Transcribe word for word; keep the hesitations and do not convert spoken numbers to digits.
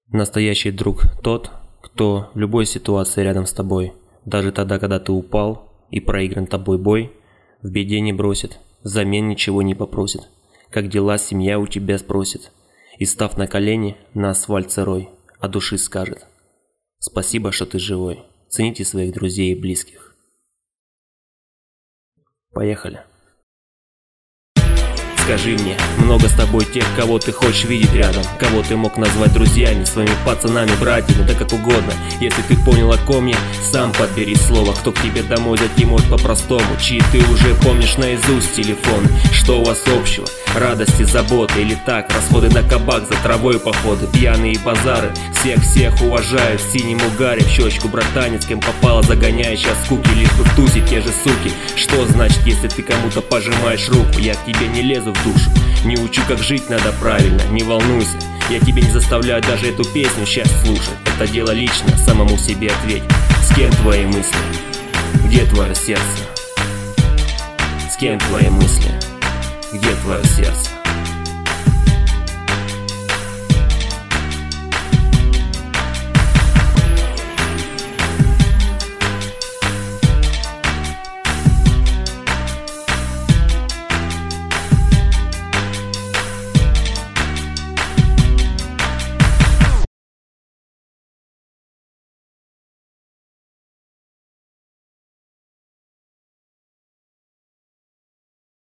Настоящий друг тот, кто в любой ситуации рядом с тобой, даже тогда, когда ты упал и проигран тобой бой, в беде не бросит, взамен ничего не попросит, как дела семья у тебя спросит, и став на колени на асфальт сырой, от души скажет: спасибо, что ты живой, цените своих друзей и близких. Поехали. Скажи мне, много с тобой тех, кого ты хочешь видеть рядом, кого ты мог назвать друзьями, своими пацанами, братьями, да как угодно. Если ты понял, о ком я, сам подбери слово, кто к тебе домой зайти может по-простому, чьи ты уже помнишь наизусть телефон. Что у вас общего? Радости, заботы или так, расходы на кабак, за травой походы, пьяные базары. Всех-всех уважаю, в синем угаре, в щечку братанец, кем попало, загоняешь от скуки, лишь бы в тусе те же суки. Что значит, если ты кому-то пожимаешь руку? Я к тебе не лезу в душу, не учу, как жить надо правильно, не волнуйся, я тебе не заставляю даже эту песню сейчас слушать. Это дело личное, самому себе ответь. С кем твои мысли? Где твое сердце? С кем твои мысли? Где твое сердце?